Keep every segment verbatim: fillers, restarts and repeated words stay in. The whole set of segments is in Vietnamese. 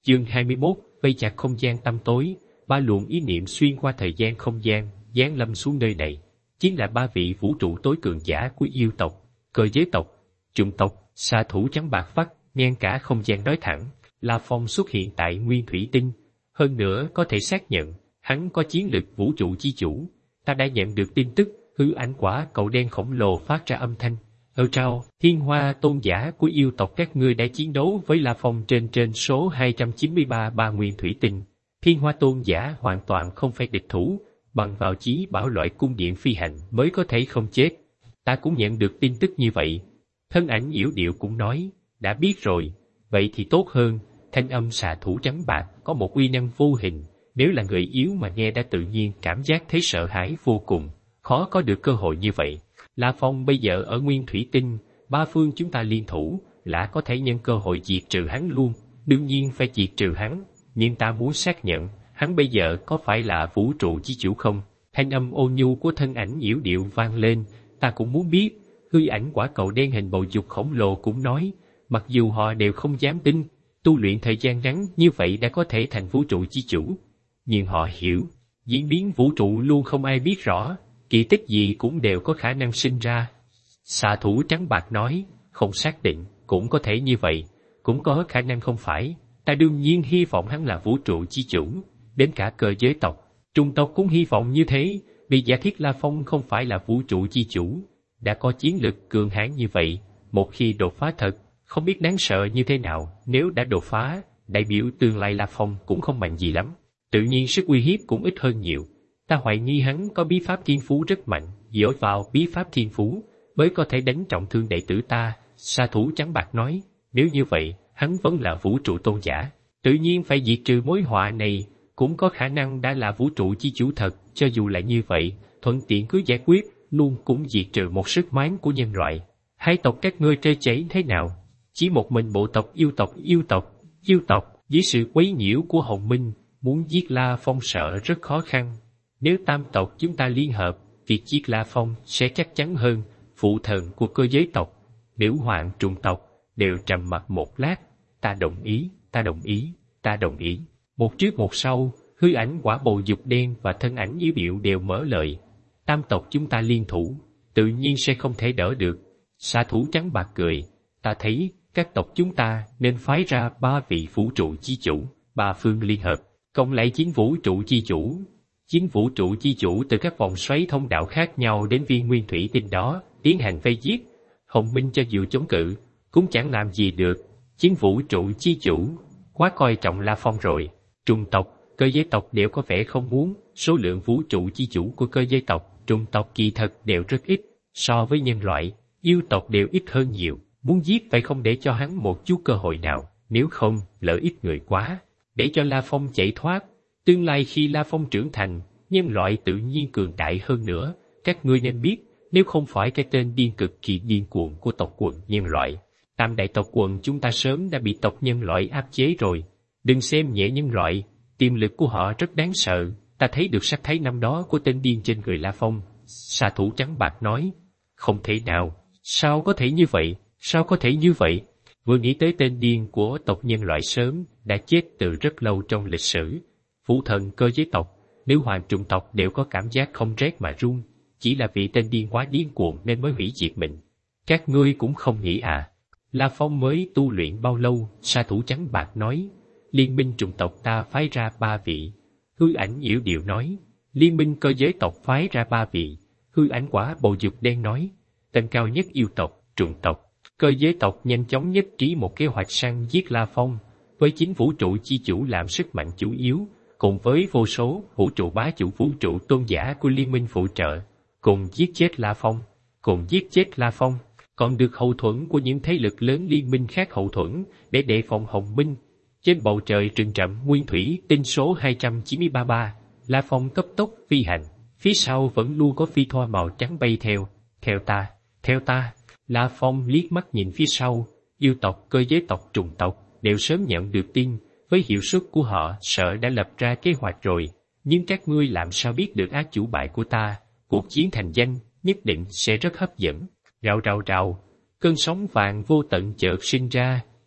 Chương hai mươi mốt, vây chặt không gian tăm tối, ba luồng ý niệm xuyên qua thời gian không gian, giáng lâm xuống nơi này. Chính là ba vị vũ trụ tối cường giả của yêu tộc, cơ giới tộc, chủng tộc, xạ thủ trắng bạc vắt, ngang cả không gian nói thẳng. La Phong xuất hiện tại Nguyên Thủy Tinh, hơn nữa có thể xác nhận, hắn có chiến lực vũ trụ chi chủ. Ta đã nhận được tin tức, hư ảnh quả cầu đen khổng lồ phát ra âm thanh. Ở trao, thiên hoa tôn giả của yêu tộc các ngươi đã chiến đấu với La Phong trên trên số hai trăm chín mươi ba ba Nguyên Thủy Tinh. Thiên hoa tôn giả hoàn toàn không phải địch thủ, bằng vào chí bảo loại cung điện phi hành mới có thể không chết. Ta cũng nhận được tin tức như vậy. Thân ảnh yểu điệu cũng nói, đã biết rồi, vậy thì tốt hơn. Thanh âm xạ thủ trắng bạc có một uy năng vô hình, nếu là người yếu mà nghe đã tự nhiên cảm giác thấy sợ hãi vô cùng, khó có được cơ hội như vậy. La Phong bây giờ ở Nguyên Thủy Tinh, ba phương chúng ta liên thủ, lã có thể nhân cơ hội diệt trừ hắn luôn, đương nhiên phải diệt trừ hắn, nhưng ta muốn xác nhận, hắn bây giờ có phải là vũ trụ chi chủ không? Thanh âm ôn nhu của thân ảnh yểu điệu vang lên, ta cũng muốn biết. Hư ảnh quả cầu đen hình bầu dục khổng lồ cũng nói, mặc dù họ đều không dám tin, tu luyện thời gian ngắn như vậy đã có thể thành vũ trụ chi chủ. Nhưng họ hiểu, diễn biến vũ trụ luôn không ai biết rõ, kỳ tích gì cũng đều có khả năng sinh ra. Xạ thủ trắng bạc nói, không xác định, cũng có thể như vậy, cũng có khả năng không phải. Ta đương nhiên hy vọng hắn là vũ trụ chi chủ, đến cả cơ giới tộc, trung tộc cũng hy vọng như thế, vì giả thiết La Phong không phải là vũ trụ chi chủ, đã có chiến lực cường hãn như vậy, một khi đột phá thật, không biết đáng sợ như thế nào. Nếu đã đột phá, đại biểu tương lai La Phong cũng không mạnh gì lắm, tự nhiên sức uy hiếp cũng ít hơn nhiều. Ta hoài nghi hắn có bí pháp thiên phú rất mạnh, dựa vào bí pháp thiên phú mới có thể đánh trọng thương đệ tử ta. Sa thủ trắng bạc nói, nếu như vậy, hắn vẫn là vũ trụ tôn giả, tự nhiên phải diệt trừ mối họa này, cũng có khả năng đã là vũ trụ chi chủ thật. Cho dù là như vậy, thuận tiện cứ giải quyết, luôn cũng diệt trừ một sức mạnh của nhân loại. Hai tộc các ngươi trơ chảy thế nào? Chỉ một mình bộ tộc yêu tộc yêu tộc, yêu tộc, dưới sự quấy nhiễu của Hồng Minh, muốn giết La Phong sợ rất khó khăn. Nếu tam tộc chúng ta liên hợp, việc giết La Phong sẽ chắc chắn hơn. Phụ thần của cơ giới tộc, nữ hoàng trùng tộc, đều trầm mặc một lát. Ta đồng ý, ta đồng ý, ta đồng ý. Một trước một sau, hư ảnh quả bầu dục đen và thân ảnh yếu điệu đều mở lời. Tam tộc chúng ta liên thủ, tự nhiên sẽ không thể đỡ được. Xạ thủ trắng bạc cười, ta thấy các tộc chúng ta nên phái ra ba vị vũ trụ chi chủ, ba phương liên hợp, cộng lại chín vũ trụ chi chủ. Chín vũ trụ chi chủ từ các vòng xoáy thông đạo khác nhau đến viên Nguyên Thủy Tinh đó, tiến hành vây giết. Hồng Minh cho dù chống cự, cũng chẳng làm gì được. Chín vũ trụ chi chủ, quá coi trọng La Phong rồi. Trung tộc, cơ giới tộc đều có vẻ không muốn, số lượng vũ trụ chi chủ của cơ giới tộc, trung tộc kỳ thật đều rất ít, so với nhân loại, yêu tộc đều ít hơn nhiều. Muốn giết phải không để cho hắn một chút cơ hội nào, nếu không, lỡ ít người quá, để cho La Phong chạy thoát. Tương lai khi La Phong trưởng thành, nhân loại tự nhiên cường đại hơn nữa. Các ngươi nên biết, nếu không phải cái tên điên cực kỳ điên cuồng của tộc quần nhân loại, tam đại tộc quần chúng ta sớm đã bị tộc nhân loại áp chế rồi. Đừng xem nhẹ nhân loại, tiềm lực của họ rất đáng sợ. Ta thấy được sắc thái năm đó của tên điên trên người La Phong. Xạ thủ trắng bạc nói, không thể nào, sao có thể như vậy, sao có thể như vậy? Vừa nghĩ tới tên điên của tộc nhân loại sớm đã chết từ rất lâu trong lịch sử. Phụ thần cơ giới tộc, nữ hoàng trùng tộc đều có cảm giác không rét mà run, chỉ là vì tên điên quá điên cuồng nên mới hủy diệt mình. Các ngươi cũng không nghĩ à? La Phong mới tu luyện bao lâu? Sa thủ trắng bạc nói, liên minh trùng tộc ta phái ra ba vị. Hư ảnh yểu điệu nói, liên minh cơ giới tộc phái ra ba vị. Hư ảnh quả bầu dục đen nói, tên cao nhất yêu tộc, trùng tộc, cơ giới tộc nhanh chóng nhất trí một kế hoạch săn giết La Phong, với chính vũ trụ chi chủ làm sức mạnh chủ yếu, cùng với vô số vũ trụ bá chủ vũ trụ tôn giả của liên minh phụ trợ, cùng giết chết La Phong, cùng giết chết La Phong, còn được hậu thuẫn của những thế lực lớn liên minh khác hậu thuẫn để đề phòng Hồng Minh. Trên bầu trời rừng rậm Nguyên Thủy Tinh số hai trăm chín mươi ba ba, La Phong cấp tốc phi hành, phía sau vẫn luôn có phi thoa màu trắng bay theo. Theo ta, theo ta. La Phong liếc mắt nhìn phía sau, yêu tộc, cơ giới tộc, trùng tộc đều sớm nhận được tin, với hiệu suất của họ sợ đã lập ra kế hoạch rồi. Nhưng các ngươi làm sao biết được ác chủ bài của ta? Cuộc chiến thành danh nhất định sẽ rất hấp dẫn. Rào rào rào, cơn sóng vàng vô tận chợt sinh ra,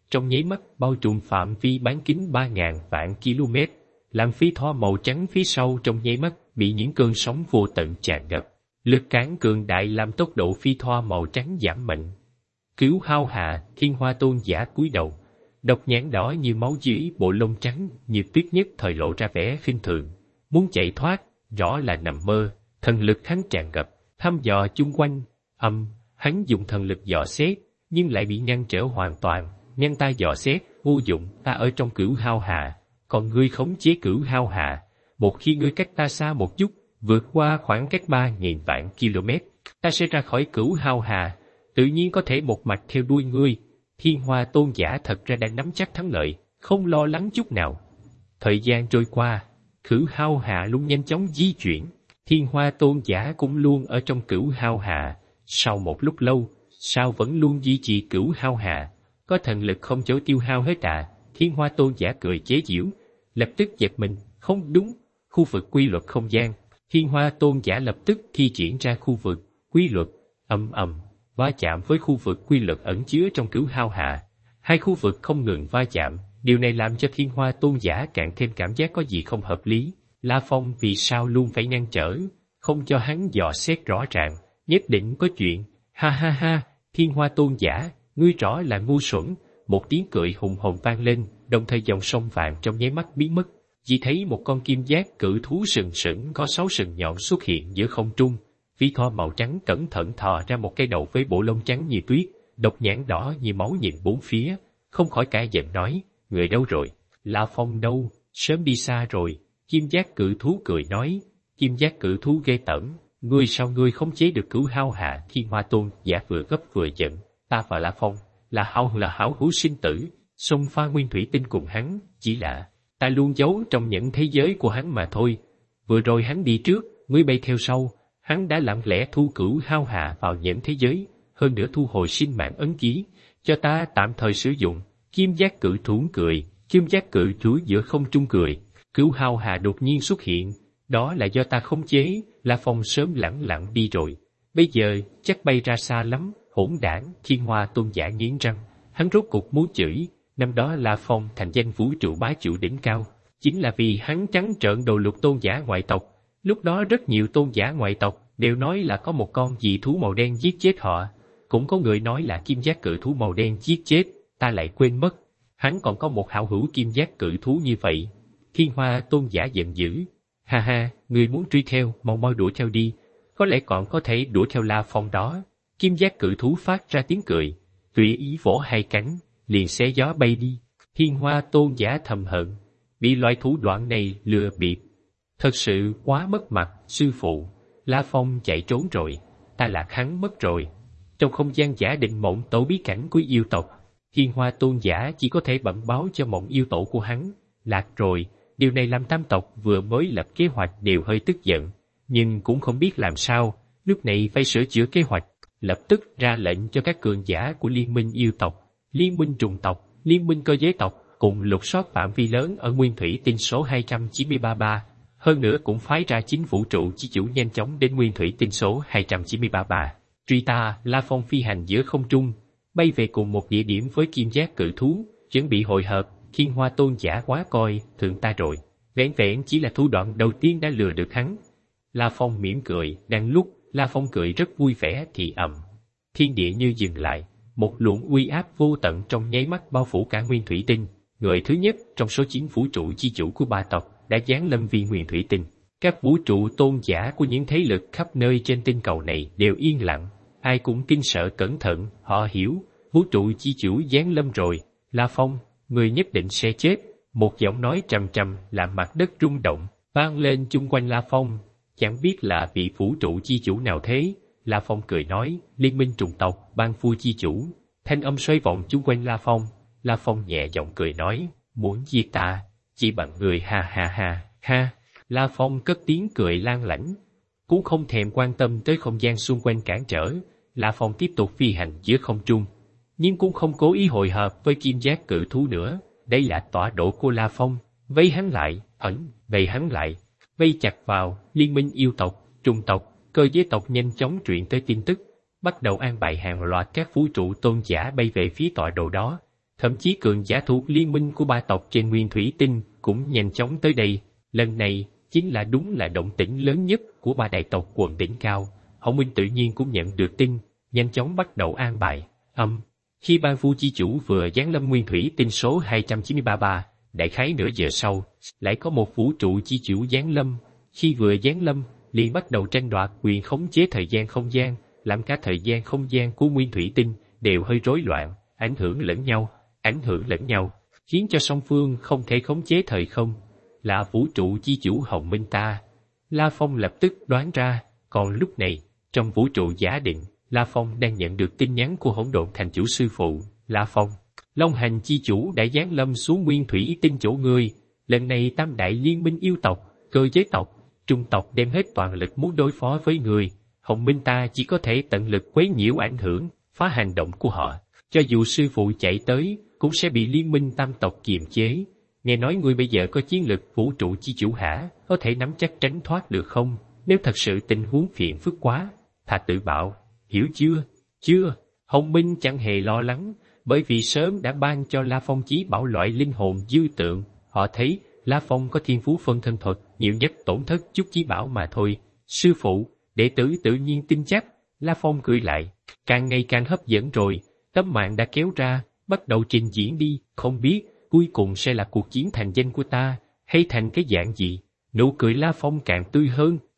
trong nháy mắt bao trùm phạm vi bán kính ba ngàn vạn km, làm phi thỏ màu trắng phía sau trong nháy mắt bị những cơn sóng vô tận tràn ngập. Lực cản cường đại làm tốc độ phi thỏ màu trắng giảm mạnh. Cứu hao hạ, Thiên Hoa Tôn giả cúi đầu, độc nhãn đỏ như máu dưới bộ lông trắng như tuyết nhất thời lộ ra vẻ khinh thường, muốn chạy thoát, rõ là nằm mơ. Thần lực hắn tràn ngập, thăm dò chung quanh, âm, hắn dùng thần lực dò xét, nhưng lại bị ngăn trở hoàn toàn. Ngăn ta dò xét, vô dụng, ta ở trong cửu hao hạ, còn ngươi khống chế cửu hao hạ. Một khi ngươi cách ta xa một chút, vượt qua khoảng cách ba nghìn vạn km, ta sẽ ra khỏi cửu hao hạ, tự nhiên có thể một mạch theo đuôi ngươi. Thiên Hoa Tôn giả thật ra đã nắm chắc thắng lợi, không lo lắng chút nào. Thời gian trôi qua, cửu hao hạ luôn nhanh chóng di chuyển. Thiên Hoa Tôn giả cũng luôn ở trong cửu hao hạ. Sau một lúc lâu, sao vẫn luôn duy trì cửu hao hạ? Có thần lực không chỗ tiêu hao hết à? Thiên Hoa Tôn giả cười chế giễu, lập tức giật mình, không đúng, khu vực quy luật không gian. Thiên Hoa Tôn giả lập tức thi triển ra khu vực quy luật, ầm ầm, va chạm với khu vực quy luật ẩn chứa trong cửu hao hạ. Hai khu vực không ngừng va chạm, điều này làm cho Thiên Hoa Tôn giả càng thêm cảm giác có gì không hợp lý. La Phong vì sao luôn phải ngăn trở, không cho hắn dò xét rõ ràng, nhất định có chuyện. Ha ha ha, Thiên Hoa Tôn giả, ngươi rõ là ngu xuẩn. Một tiếng cười hùng hồn vang lên, đồng thời dòng sông vàng trong nháy mắt biến mất. Chỉ thấy một con kim giác cự thú sừng sững có sáu sừng nhọn xuất hiện giữa không trung. Phi thỏ màu trắng cẩn thận thò ra một cái đầu với bộ lông trắng như tuyết, độc nhãn đỏ như máu nhìn bốn phía, không khỏi cả giận nói, người đâu rồi? La Phong đâu? Sớm đi xa rồi. Kim giác cự thú cười nói, kim giác cự thú ghê tởm, ngươi sao ngươi không chế được cửu hao hạ? Thiên Hoa Tôn giả vừa gấp vừa giận, ta và La Phong là hảo là hảo hữu sinh tử, xông pha nguyên thủy tinh cùng hắn, chỉ là ta luôn giấu trong những thế giới của hắn mà thôi. Vừa rồi hắn đi trước, ngươi bay theo sau, hắn đã lặng lẽ thu cửu hao hạ vào những thế giới, hơn nữa thu hồi sinh mạng ấn ký, cho ta tạm thời sử dụng. Kim giác cự thú cười, kim giác cự thú giữa không trung cười, cửu hao hạ đột nhiên xuất hiện, đó là do ta khống chế. La Phong sớm lẳng lặng đi rồi, bây giờ chắc bay ra xa lắm. Hỗn đảng, Thiên Hoa Tôn giả nghiến răng, hắn rốt cục muốn chửi. Năm đó La Phong thành danh vũ trụ bá chủ đỉnh cao, chính là vì hắn trắng trợn đồ lục tôn giả ngoại tộc. Lúc đó rất nhiều tôn giả ngoại tộc đều nói là có một con dị thú màu đen giết chết họ, cũng có người nói là kim giác cự thú màu đen giết chết, ta lại quên mất. Hắn còn có một hảo hữu kim giác cự thú như vậy. Thiên Hoa Tôn giả giận dữ, ha ha, người muốn truy theo, mau mau đuổi theo đi, có lẽ còn có thể đuổi theo La Phong đó. Kim giác cự thú phát ra tiếng cười, tùy ý vỗ hai cánh, liền xé gió bay đi. Thiên Hoa Tôn giả thầm hận, bị loại thủ đoạn này lừa bịp, thật sự quá mất mặt. Sư phụ, La Phong chạy trốn rồi, ta lạc hắn mất rồi. Trong không gian giả định mộng tổ bí cảnh của yêu tộc, Thiên Hoa Tôn giả chỉ có thể bẩm báo cho mộng yêu tổ của hắn lạc rồi. Điều này làm tam tộc vừa mới lập kế hoạch đều hơi tức giận, nhưng cũng không biết làm sao, lúc này phải sửa chữa kế hoạch, lập tức ra lệnh cho các cường giả của Liên minh yêu tộc, Liên minh trùng tộc, Liên minh cơ giới tộc cùng lục soát phạm vi lớn ở nguyên thủy tinh số hai trăm chín mươi ba ba. Hơn nữa cũng phái ra chính vũ trụ chi chủ nhanh chóng đến nguyên thủy tinh số hai trăm chín mươi ba ba. Truy ta, La Phong phi hành giữa không trung, bay về cùng một địa điểm với kim giác cự thú, chuẩn bị hội hợp. Thiên Hoa Tôn giả quá coi thường ta rồi, vẻn vẹn chỉ là thủ đoạn đầu tiên đã lừa được hắn. La Phong mỉm cười, đang lúc La Phong cười rất vui vẻ thì ầm, thiên địa như dừng lại, một luồng uy áp vô tận trong nháy mắt bao phủ cả nguyên thủy tinh. Người thứ nhất trong số chín vũ trụ chi chủ của ba tộc đã giáng lâm viên nguyên thủy tinh. Các vũ trụ tôn giả của những thế lực khắp nơi trên tinh cầu này đều yên lặng, ai cũng kinh sợ cẩn thận. Họ hiểu, vũ trụ chi chủ giáng lâm rồi. La Phong, người nhất định sẽ chết. Một giọng nói trầm trầm làm mặt đất rung động, vang lên chung quanh La Phong. Chẳng biết là vị vũ trụ chi chủ nào thế? La Phong cười nói, Liên minh trùng tộc, Ban Phu chi chủ. Thanh âm xoay vọng chung quanh La Phong. La Phong nhẹ giọng cười nói, muốn giết ta, chỉ bằng người. Ha ha ha, ha. La Phong cất tiếng cười lan lãnh, cũng không thèm quan tâm tới không gian xung quanh cản trở. La Phong tiếp tục phi hành giữa không trung, nhưng cũng không cố ý hội hợp với kim giác cự thú nữa. Đây là tọa độ của La Phong, vây hắn lại, ẩn, vây hắn lại, vây chặt vào. Liên minh yêu tộc, trùng tộc, cơ giới tộc nhanh chóng truyền tới tin tức, bắt đầu an bài hàng loạt các vũ trụ tôn giả bay về phía tọa độ đó. Thậm chí cường giả thuộc liên minh của ba tộc trên Nguyên Thủy Tinh cũng nhanh chóng tới đây. Lần này chính là đúng là động tĩnh lớn nhất của ba đại tộc quần đỉnh cao. Hồng Minh tự nhiên cũng nhận được tin, nhanh chóng bắt đầu an bài. Âm, khi Ban Vu chi chủ vừa giáng lâm Nguyên Thủy Tinh số hai chín ba ba, đại khái nửa giờ sau, lại có một vũ trụ chi chủ giáng lâm. Khi vừa giáng lâm, liền bắt đầu tranh đoạt quyền khống chế thời gian không gian, làm cả thời gian không gian của Nguyên Thủy Tinh đều hơi rối loạn, ảnh hưởng lẫn nhau, ảnh hưởng lẫn nhau, khiến cho song phương không thể khống chế thời không. Là vũ trụ chi chủ Hồng Minh ta. La Phong lập tức đoán ra, còn lúc này, trong vũ trụ giả định, La Phong đang nhận được tin nhắn của Hỗn Độn Thành chủ sư phụ. La Phong, Long Hành chi chủ đã giáng lâm xuống Nguyên Thủy Tinh chỗ ngươi. Lần này tam đại liên minh yêu tộc, cơ giới tộc, trung tộc đem hết toàn lực muốn đối phó với người. Hồng Minh ta chỉ có thể tận lực quấy nhiễu ảnh hưởng, phá hành động của họ. Cho dù sư phụ chạy tới, cũng sẽ bị liên minh tam tộc kiềm chế. Nghe nói ngươi bây giờ có chiến lực vũ trụ chi chủ hả, có thể nắm chắc tránh thoát được không? Nếu thật sự tình huống phiền phức quá, thà tự bảo, hiểu chưa? Chưa, Hồng Minh chẳng hề lo lắng, bởi vì sớm đã ban cho La Phong chí bảo loại linh hồn dư tượng. Họ thấy La Phong có thiên phú phân thân thuật, nhiều nhất tổn thất chút chí bảo mà thôi. Sư phụ, đệ tử tự nhiên tin chắc. La Phong cười lại, càng ngày càng hấp dẫn rồi, tấm màn đã kéo ra, bắt đầu trình diễn đi, không biết cuối cùng sẽ là cuộc chiến thành danh của ta, hay thành cái dạng gì? Nụ cười La Phong càng tươi hơn,